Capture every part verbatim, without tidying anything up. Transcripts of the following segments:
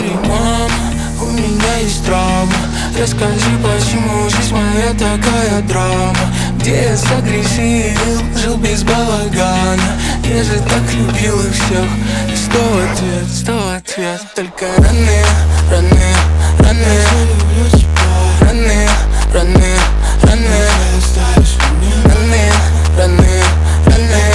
sorry, мама, у меня есть травма. Расскажи, почему жизнь моя такая драма. Где я согрешил, жил без балагана. Я же так любил их всех. И снова ответ, снова ответ. Только раны, раны, раны. Раны, раны, раны. Раны, раны, раны.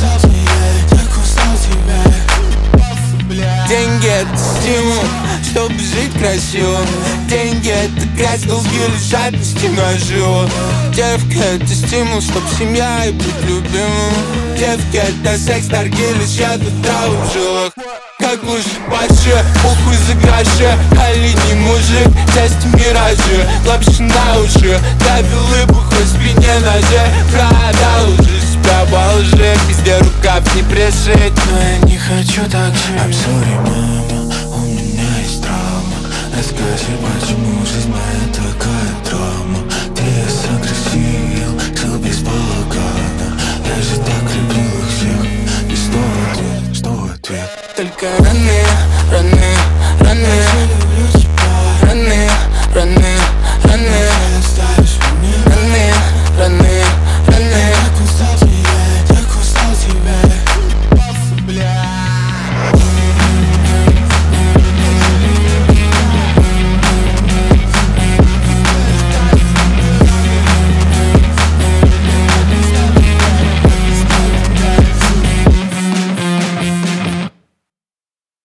Деньги — это стимул, чтобы жить красиво. Деньги — это грязь, долги лишь жадности наживо. Девки — это стимул, чтоб семья и быть любимым. Девки — это секс, наргилы, яд и травы в жилах. Как лучше больше, похуй за гроши. Али не мужик, части миражи. Лапши на уши, давил и бухой спине ножи. Продал уже себя во лжи, везде рукав не пришить. Но я не хочу так жить. I'm sorry, мама, у меня есть травма. Расскажи, почему жизнь моя такая драма. Где я согрешил, жил без балагана. Я же так любил их всех. И снова ответ, снова ответ. Только раны, раны, раны.